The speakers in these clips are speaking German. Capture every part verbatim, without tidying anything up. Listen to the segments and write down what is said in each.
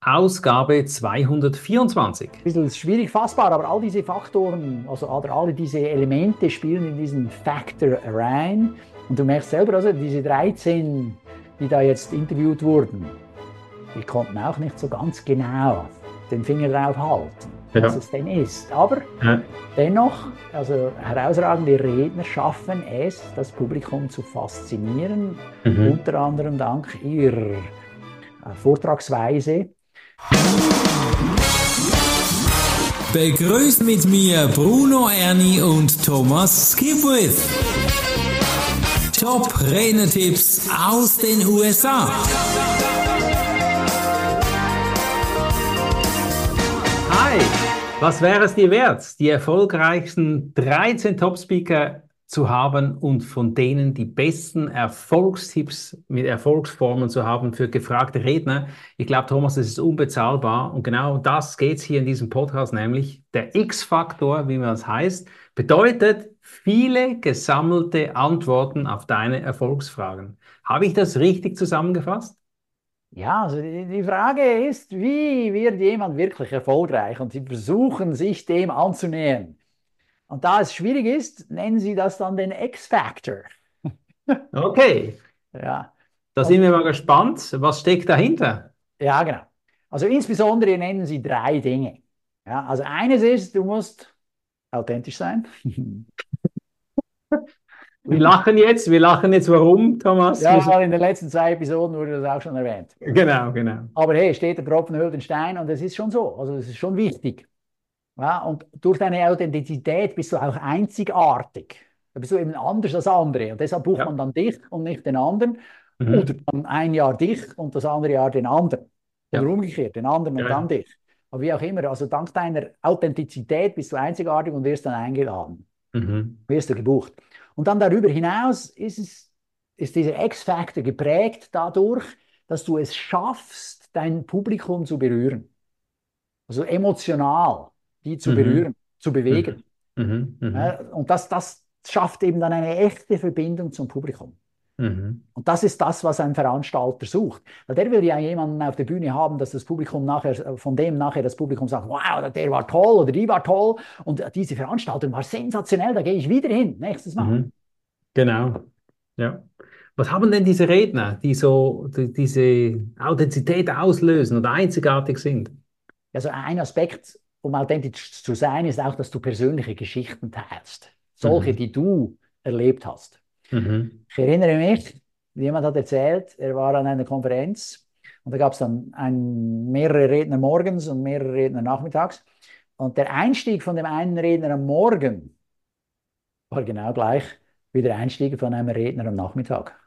Ausgabe zweihundertvierundzwanzig. Ein bisschen schwierig fassbar, aber all diese Faktoren, also oder alle diese Elemente spielen in diesen Factor rein. Und du merkst selber, also diese dreizehn, die da jetzt interviewt wurden, die konnten auch nicht so ganz genau den Finger drauf halten, was Ja. es denn ist. Aber Ja. dennoch, also herausragende Redner schaffen es, das Publikum zu faszinieren, Mhm. unter anderem dank ihrer äh, Vortragsweise. Begrüßt mit mir Bruno Erni und Thomas Skipwith. Top Rednertipps aus den U S A. Hi, was wäre es dir wert, die erfolgreichsten dreizehn Top-Speaker zu haben und von denen die besten Erfolgstipps mit Erfolgsformeln zu haben für gefragte Redner? Ich glaube, Thomas, das ist unbezahlbar und genau das geht es hier in diesem Podcast, nämlich der X-Faktor, wie man das heißt, bedeutet viele gesammelte Antworten auf deine Erfolgsfragen. Habe ich das richtig zusammengefasst? Ja, also die, die Frage ist, wie wird jemand wirklich erfolgreich? Und Sie versuchen sich dem anzunähern. Und da es schwierig ist, nennen Sie das dann den X-Factor. Okay, Ja, da sind und wir mal gespannt. Was steckt dahinter? ja, genau. Also insbesondere nennen Sie drei Dinge. Ja, also eines ist, du musst authentisch sein. Wir lachen jetzt, wir lachen jetzt. Warum, Thomas? Ja, Wieso? weil in den letzten zwei Episoden wurde das auch schon erwähnt. Genau, genau. Aber hey, steht der Tropfen höhlt den Stein und das ist schon so. Also das ist schon wichtig. Ja, und durch deine Authentizität bist du auch einzigartig. Da bist du eben anders als andere. Und deshalb bucht man Ja. dann dich und nicht den anderen. Oder Mhm. dann ein Jahr dich und das andere Jahr den anderen. Oder Ja. umgekehrt, den anderen und dann Ja. dich. Aber wie auch immer, also dank deiner Authentizität bist du einzigartig und wirst dann eingeladen, Mhm. wirst du gebucht. Und dann darüber hinaus ist, es, ist dieser X-Factor geprägt dadurch, dass du es schaffst, dein Publikum zu berühren. Also emotional, die zu Mhm. berühren, zu Mhm. bewegen. Mhm. Ja, Mhm. und das, das schafft eben dann eine echte Verbindung zum Publikum. Mhm. Und das ist das, was ein Veranstalter sucht. Weil der will ja jemanden auf der Bühne haben, dass das Publikum nachher, von dem nachher das Publikum sagt, wow, der war toll oder die war toll und diese Veranstaltung war sensationell, da gehe ich wieder hin, nächstes Mal. Mhm. Genau. Ja. Was haben denn diese Redner, die so die, diese Authentizität auslösen oder einzigartig sind? Also ein Aspekt, um authentisch zu sein, ist auch, dass du persönliche Geschichten teilst. Solche, Mhm. die du erlebt hast. Mhm. Ich erinnere mich, jemand hat erzählt, er war an einer Konferenz und da gab es dann ein, mehrere Redner morgens und mehrere Redner nachmittags. Und der Einstieg von dem einen Redner am Morgen war genau gleich wie der Einstieg von einem Redner am Nachmittag.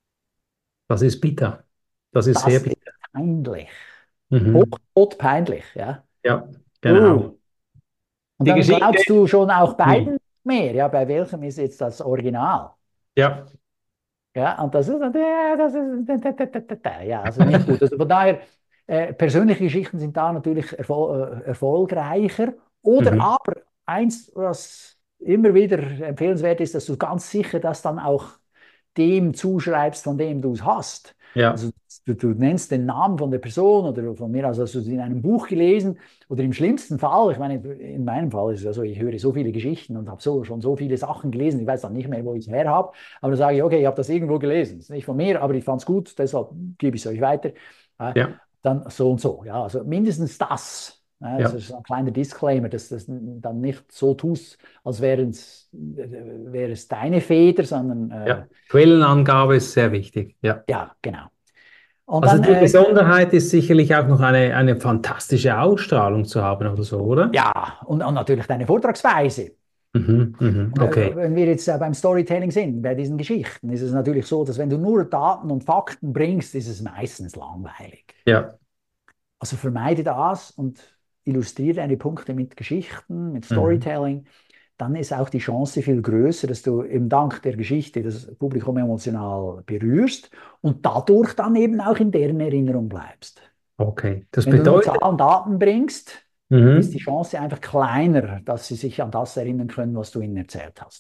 Das ist bitter. Das ist sehr Das ist bitter. peinlich. Mhm. Hoch, peinlich, ja. Ja, Uh. genau. Und Die dann Geschichte. glaubst du schon auch Mhm. beiden mehr. Ja, bei welchem ist jetzt das Original? Ja. Ja, und das ist, ja, das ist, ja, also nicht gut. Also von daher, äh, persönliche Geschichten sind da natürlich erfol äh, erfolgreicher. Oder Mhm. aber eins, was immer wieder empfehlenswert ist, dass du ganz sicher das dann auch dem zuschreibst, von dem du es hast. Ja. Also du, du nennst den Namen von der Person oder von mir aus hast du es in einem Buch gelesen oder im schlimmsten Fall, ich meine, in meinem Fall ist es also, ich höre so viele Geschichten und habe so, schon so viele Sachen gelesen, ich weiß dann nicht mehr, wo ich es her habe, aber dann sage ich, okay, ich habe das irgendwo gelesen, das ist nicht von mir, aber ich fand es gut, deshalb gebe ich es euch weiter. Äh, Ja. dann so und so, ja, also mindestens das. Ja, das Ja. ist ein kleiner Disclaimer, dass du das dann nicht so tust, als wäre es, wäre es deine Feder, sondern äh, Ja. Quellenangabe ist sehr wichtig. Ja. ja, genau. Und Also dann, die äh, Besonderheit ist sicherlich auch noch eine, eine fantastische Ausstrahlung zu haben oder so, oder? ja, und, und natürlich deine Vortragsweise. Mhm, mhm, Und äh, okay. wenn wir jetzt äh, beim Storytelling sind, bei diesen Geschichten, ist es natürlich so, dass wenn du nur Daten und Fakten bringst, ist es meistens langweilig. Ja. Also vermeide das und illustriere deine Punkte mit Geschichten, mit Mhm, Storytelling. Dann ist auch die Chance viel größer, dass du im Dank der Geschichte das Publikum emotional berührst und dadurch dann eben auch in deren Erinnerung bleibst. okay. Das Wenn du nur bedeutet, Zahlen und Daten bringst, ist die mhm, Chance einfach kleiner, dass sie sich an das erinnern können, was du ihnen erzählt hast.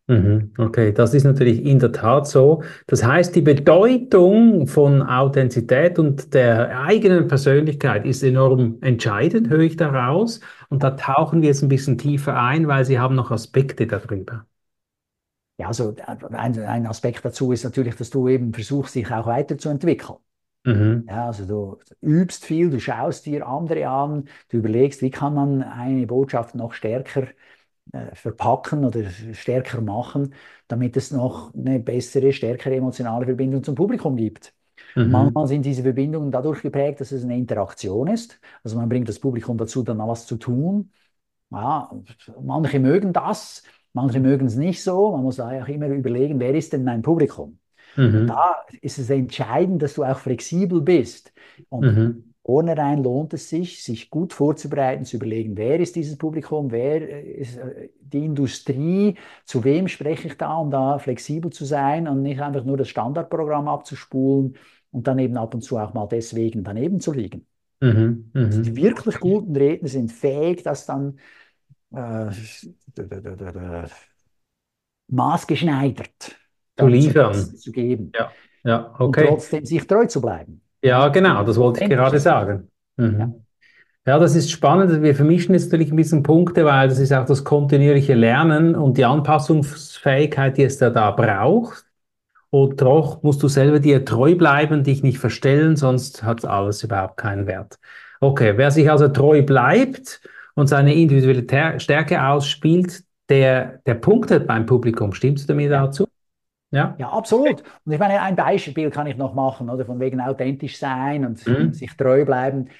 Mhm. Okay, das ist natürlich in der Tat so. Das heißt, die Bedeutung von Authentizität und der eigenen Persönlichkeit ist enorm entscheidend, höre ich daraus. Und da tauchen wir jetzt ein bisschen tiefer ein, weil Sie haben noch Aspekte darüber. Ja, also ein, ein Aspekt dazu ist natürlich, dass du eben versuchst, dich auch weiterzuentwickeln. Mhm. Ja, also du übst viel, du schaust dir andere an, du überlegst, wie kann man eine Botschaft noch stärker äh, verpacken oder stärker machen, damit es noch eine bessere, stärkere emotionale Verbindung zum Publikum gibt. Und Mhm. manchmal sind diese Verbindungen dadurch geprägt, dass es eine Interaktion ist. Also man bringt das Publikum dazu, dann was zu tun. Ja, manche mögen das, manche mögen es nicht so. Man muss da auch immer überlegen, wer ist denn mein Publikum? Und Mhm. da ist es entscheidend, dass du auch flexibel bist. Und Mhm. vornherein lohnt es sich, sich gut vorzubereiten, zu überlegen, wer ist dieses Publikum, wer ist äh, die Industrie, zu wem spreche ich da, um da flexibel zu sein und nicht einfach nur das Standardprogramm abzuspulen und dann eben ab und zu auch mal deswegen daneben zu liegen. Mhm. Also die Mhm. wirklich guten Redner sind fähig, das dann äh, maßgeschneidert Zu dann zum liefern. Besten zu geben Ja. Ja, und okay. trotzdem sich treu zu bleiben. Ja, Ja, genau, das wollte ich authentisch gerade zu sein. sagen. Ja. Mhm. Ja, das ist spannend. Wir vermischen jetzt natürlich ein bisschen Punkte, weil das ist auch das kontinuierliche Lernen und die Anpassungsfähigkeit, die es da, da braucht. Und doch musst du selber dir treu bleiben, dich nicht verstellen, sonst hat alles überhaupt keinen Wert. Okay, wer sich also treu bleibt und seine individuelle Ter- Stärke ausspielt, der, der punktet beim Publikum. Stimmst du mir Ja. dazu? Ja? Ja, absolut. Und ich meine, ein Beispiel kann ich noch machen, oder von wegen authentisch sein und Mhm. sich treu bleiben.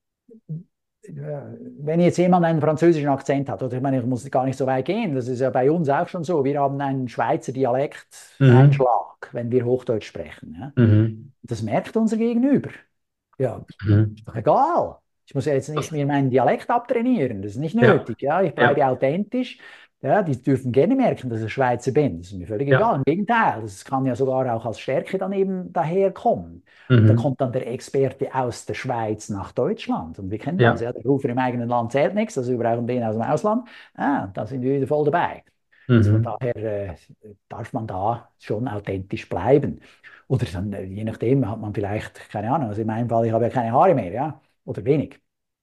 Äh, Wenn jetzt jemand einen französischen Akzent hat, oder ich meine, ich muss gar nicht so weit gehen, das ist ja bei uns auch schon so. Wir haben einen Schweizer Mhm. Dialekteinschlag, wenn wir Hochdeutsch sprechen. Ja. Mhm. Das merkt unser Gegenüber. Ja, Mhm. ist doch egal. Ich muss ja jetzt nicht Das, mir meinen Dialekt abtrainieren, das ist nicht ja, nötig. Ja, ich bleibe ja. authentisch. Ja, die dürfen gerne merken, dass ich Schweizer bin. Das ist mir völlig Ja. egal. Im Gegenteil, das kann ja sogar auch als Stärke dann eben daherkommen. Und da Mhm. kommt dann der Experte aus der Schweiz nach Deutschland. Und wir kennen das, Ja. ja. Der Rufer im eigenen Land zählt nichts, also wir brauchen den aus dem Ausland. Ah, da sind wir wieder voll dabei. Also von Mhm. daher äh, darf man da schon authentisch bleiben. Oder dann, äh, je nachdem, hat man vielleicht, keine Ahnung, also in meinem Fall, ich habe ja keine Haare mehr, ja, oder wenig.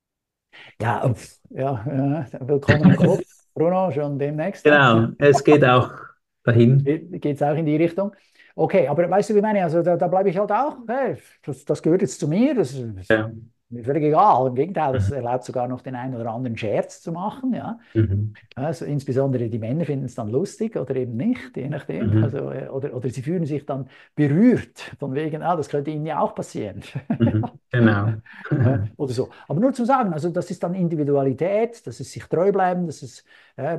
Ja, uff, ja, äh, willkommen im Club, Bruno, schon demnächst. Ja. Genau, es geht auch dahin. Geht es auch in die Richtung? Okay, aber weißt du, wie ich meine? Also da, da bleibe ich halt auch. Hey, das, das gehört jetzt zu mir. Das ist Ja. mir völlig egal. Im Gegenteil, das Mhm. erlaubt sogar noch den einen oder anderen Scherz zu machen. Ja. Mhm. Also insbesondere die Männer finden es dann lustig oder eben nicht, je nachdem. Mhm. Also, äh, oder, oder sie fühlen sich dann berührt, von wegen, ah, das könnte ihnen ja auch passieren. Mhm. Genau. Ja, oder so. Aber nur zu sagen, also das ist dann Individualität, das ist sich treu bleiben, das ist äh,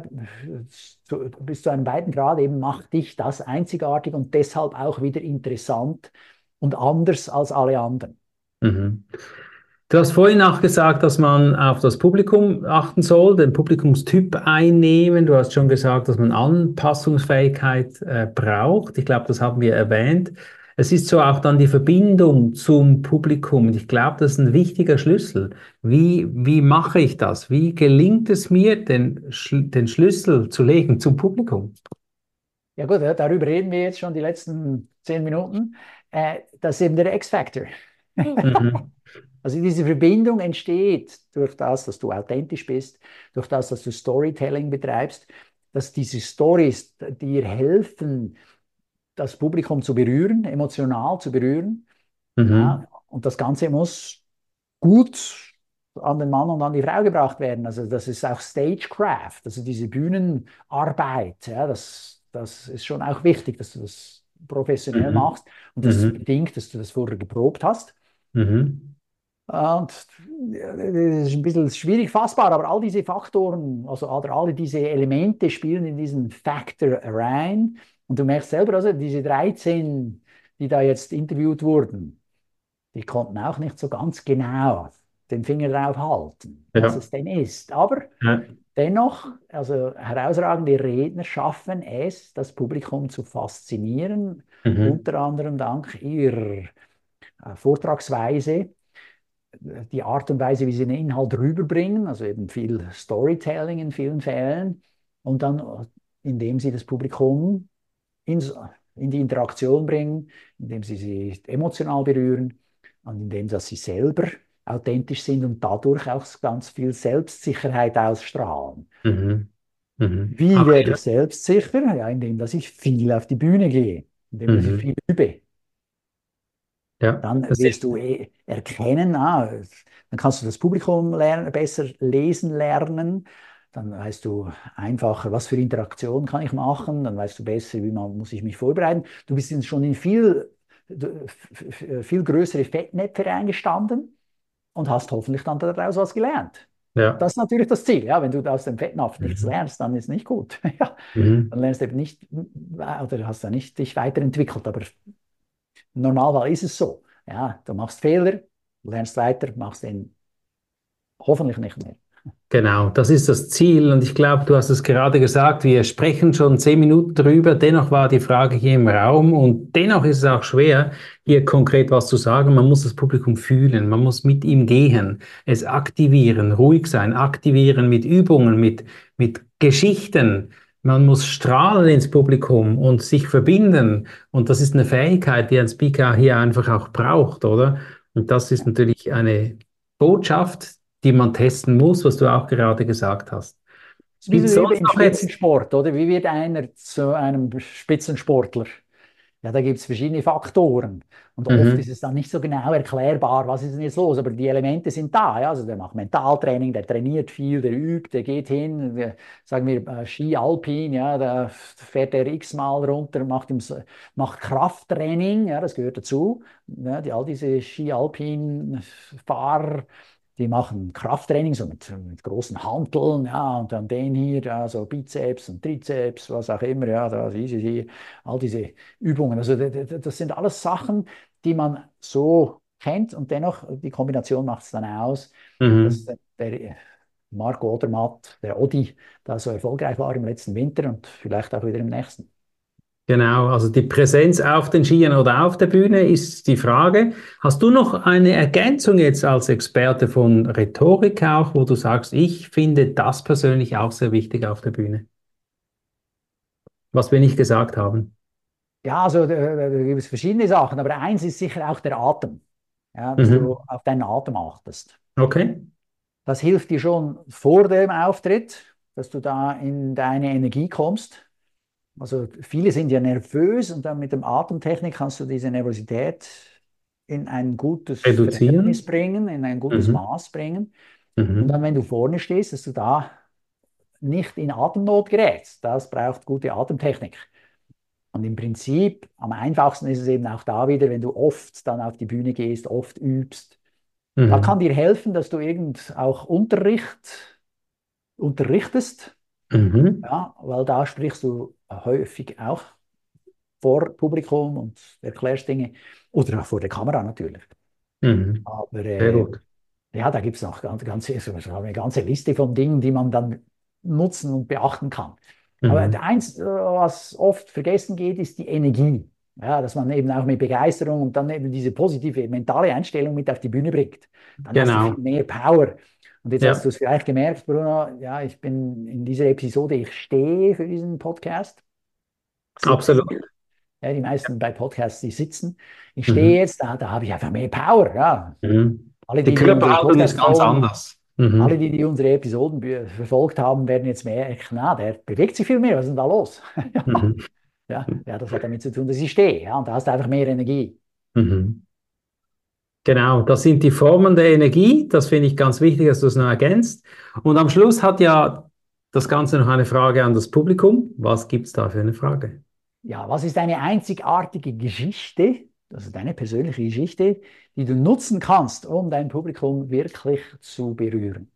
zu, bis zu einem beiden Grad eben macht dich das einzigartig und deshalb auch wieder interessant und anders als alle anderen. Mhm. Du hast vorhin auch gesagt, dass man auf das Publikum achten soll, den Publikumstyp einnehmen. Du hast schon gesagt, dass man Anpassungsfähigkeit äh, braucht. Ich glaube, das haben wir erwähnt. Es ist so auch dann die Verbindung zum Publikum. Und ich glaube, das ist ein wichtiger Schlüssel. Wie, wie mache ich das? Wie gelingt es mir, den, Schl- den Schlüssel zu legen zum Publikum? Ja gut, ja, darüber reden wir jetzt schon die letzten zehn Minuten. Äh, das ist eben der X-Factor. Mhm. Also diese Verbindung entsteht durch das, dass du authentisch bist, durch das, dass du Storytelling betreibst, dass diese Stories dir helfen, das Publikum zu berühren, emotional zu berühren. Mhm. Ja, und das Ganze muss gut an den Mann und an die Frau gebracht werden. Also das ist auch Stagecraft, also diese Bühnenarbeit. Ja, das, das ist schon auch wichtig, dass du das professionell Mhm. machst und das Mhm. bedingt, dass du das vorher geprobt hast. Mhm. Und ja, das ist ein bisschen schwierig fassbar, aber all diese Faktoren, also oder alle diese Elemente spielen in diesen Factor rein. Und du merkst selber, also diese dreizehn, die da jetzt interviewt wurden, die konnten auch nicht so ganz genau den Finger drauf halten, was Ja. es denn ist. Aber Ja. dennoch, also herausragende Redner schaffen es, das Publikum zu faszinieren, Mhm. unter anderem dank ihrer äh, Vortragsweise, die Art und Weise, wie sie den Inhalt rüberbringen, also eben viel Storytelling in vielen Fällen und dann indem sie das Publikum in, in die Interaktion bringen, indem sie sie emotional berühren und indem dass sie selber authentisch sind und dadurch auch ganz viel Selbstsicherheit ausstrahlen. Mhm. Mhm. Wie werde Okay. ich selbstsicher? Ja, indem dass ich viel auf die Bühne gehe, indem dass ich Mhm. viel übe. Ja, Dann das wirst ist, du eh erkennen, ah, dann kannst du das Publikum lernen, besser lesen lernen. Dann weißt du einfacher, was für Interaktion kann ich machen. Dann weißt du besser, wie man muss ich mich vorbereiten. Du bist jetzt schon in viel, viel größere Fettnäpfe reingestanden und hast hoffentlich dann daraus was gelernt. ja. Das ist natürlich das Ziel. Ja, wenn du aus dem Fettnapf nichts Mhm. lernst, dann ist es nicht gut. Ja, Mhm. dann lernst du eben nicht oder hast du nicht dich weiterentwickelt. Aber im Normalfall ist es so. Ja, du machst Fehler, du lernst weiter, machst den hoffentlich nicht mehr. Genau, das ist das Ziel. Und ich glaube, du hast es gerade gesagt, wir sprechen schon zehn Minuten drüber. Dennoch war die Frage hier im Raum und dennoch ist es auch schwer, hier konkret was zu sagen. Man muss das Publikum fühlen, man muss mit ihm gehen, es aktivieren, ruhig sein, aktivieren mit Übungen, mit, mit Geschichten. Man muss strahlen ins Publikum und sich verbinden. Und das ist eine Fähigkeit, die ein Speaker hier einfach auch braucht, oder? Und das ist natürlich eine Botschaft, die man testen muss, was du auch gerade gesagt hast. Es ist wie Gibt so es wie sonst im noch jetzt? Spitzensport, oder? Wie wird einer zu einem Spitzensportler? Ja, da gibt es verschiedene Faktoren. Und oft ist Mhm. es dann nicht so genau erklärbar, was ist denn jetzt los. Aber die Elemente sind da. Ja? Also der macht Mentaltraining, der trainiert viel, der übt, der geht hin, der, sagen wir äh, Ski Alpin, ja, da fährt er x-mal runter, macht, im, macht Krafttraining, ja, das gehört dazu. Ja, die, all diese Ski Alpin-Fahrer, die machen Krafttraining so mit, mit großen Hanteln, ja, und dann den hier, ja, so Bizeps und Trizeps, was auch immer, ja, da easy hier, all diese Übungen. Also das sind alles Sachen, die man so kennt und dennoch die Kombination macht es dann aus, dass Mhm. der Marco Odermatt, der Odi, da so erfolgreich war im letzten Winter und vielleicht auch wieder im nächsten. Genau, also die Präsenz auf den Skiern oder auf der Bühne ist die Frage. Hast du noch eine Ergänzung jetzt als Experte von Rhetorik auch, wo du sagst, ich finde das persönlich auch sehr wichtig auf der Bühne, was wir nicht gesagt haben? Ja, also da, da gibt es verschiedene Sachen, aber eins ist sicher auch der Atem, ja, dass du Mhm. auf deinen Atem achtest. Okay. Das hilft dir schon vor dem Auftritt, dass du da in deine Energie kommst. Also viele sind ja nervös und dann mit dem Atemtechnik kannst du diese Nervosität in ein gutes Verhältnis Reduzieren. bringen, in ein gutes Mhm. Maß bringen. Und dann, Mhm. wenn du vorne stehst, dass du da nicht in Atemnot gerätst. Das braucht gute Atemtechnik. Und im Prinzip, am einfachsten ist es eben auch da wieder, wenn du oft dann auf die Bühne gehst, oft übst. Da kann Mhm. dir helfen, dass du irgend auch Unterricht unterrichtest, Mhm. ja, weil da sprichst du häufig auch vor Publikum und erklärst Dinge oder auch vor der Kamera natürlich. Mhm. Aber Sehr äh, gut. ja, da gibt es noch ganz, ganz, also eine ganze Liste von Dingen, die man dann nutzen und beachten kann. Aber Mhm. eins, äh, was oft vergessen geht, ist die Energie. Ja, dass man eben auch mit Begeisterung und dann eben diese positive mentale Einstellung mit auf die Bühne bringt. Dann hast du viel Genau. mehr Power. Und jetzt hast Ja, du es vielleicht gemerkt, Bruno, ja, ich bin in dieser Episode, ich stehe für diesen Podcast, sitze absolut. hier. Ja, die meisten bei Podcasts, die sitzen. Ich stehe Mhm. jetzt da, da habe ich einfach mehr Power. Ja. Mhm. Alle Die die, die unsere Körperhaltung ist Podcasts ganz folgen, anders. alle Mhm. die, die unsere Episoden be- verfolgt haben, werden jetzt merken, na, der bewegt sich viel mehr, was ist denn da los? Ja, Mhm. ja, ja, das hat damit zu tun, dass ich stehe. Ja, und da hast du einfach mehr Energie. Mhm. Genau, das sind die Formen der Energie. Das finde ich ganz wichtig, dass du es noch ergänzt. Und am Schluss hat ja das Ganze noch eine Frage an das Publikum. Was gibt es da für eine Frage? Ja, was ist eine einzigartige Geschichte, also deine persönliche Geschichte, die du nutzen kannst, um dein Publikum wirklich zu berühren?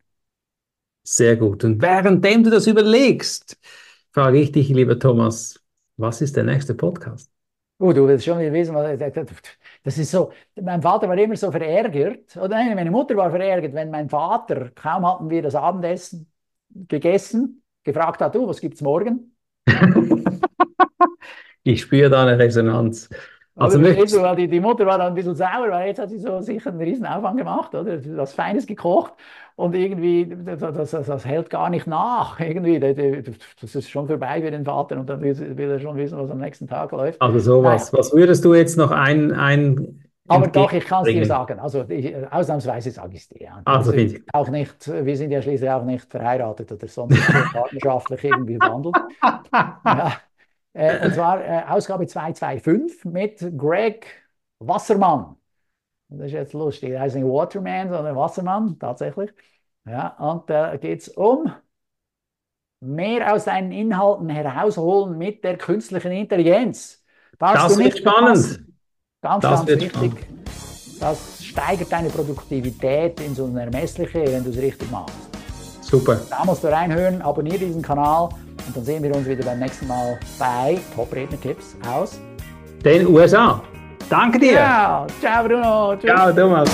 Sehr gut. Und währenddem du das überlegst, frage ich dich, lieber Thomas, was ist der nächste Podcast? Oh, du willst schon wieder wissen, was, das ist so, mein Vater war immer so verärgert, oder nein, meine Mutter war verärgert, wenn mein Vater, kaum hatten wir das Abendessen gegessen, gefragt hat, du, was gibt's morgen? Ich spüre da eine Resonanz. Also oder, wirklich. weil die, die Mutter war dann ein bisschen sauer, weil jetzt hat sie so sicher einen riesen Aufwand gemacht, oder? Was Feines gekocht und irgendwie, das, das, das hält gar nicht nach. Irgendwie, das ist schon vorbei für den Vater und dann will, will er schon wissen, was am nächsten Tag läuft. Also sowas. Naja. Was würdest du jetzt noch ein, ein Aber doch, ich kann es dir entgegenbringen? sagen. Also ich, ausnahmsweise sage ich es dir. Ja. Also Also, bitte. auch nicht, wir sind ja schließlich auch nicht verheiratet oder sonst partnerschaftlich irgendwie verwandelt. Ja. Äh, und zwar äh, Ausgabe zweihundertfünfundzwanzig mit Greg Wassermann. Das ist jetzt lustig. Er heißt nicht Waterman, sondern Wassermann, tatsächlich. Ja, und da geht es um mehr aus seinen Inhalten herausholen mit der künstlichen Intelligenz. Darfst Das du wird nicht spannend. verpassen. Ganz, Das ganz wird wichtig. spannend. Das steigert deine Produktivität ins Unermessliche, wenn du es richtig machst. Super. Da musst du reinhören, abonniere diesen Kanal und dann sehen wir uns wieder beim nächsten Mal bei Top-Redner-Tipps aus Den U S A. Danke dir. Ja, ciao Bruno. Tschüss. Ciao, Thomas.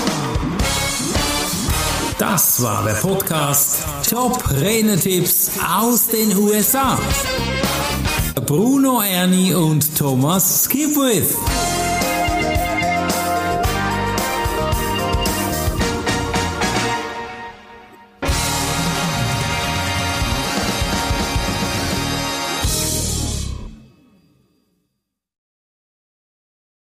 Das war der Podcast Top Renetipps aus den U S A. Bruno Erni und Thomas Skipwith.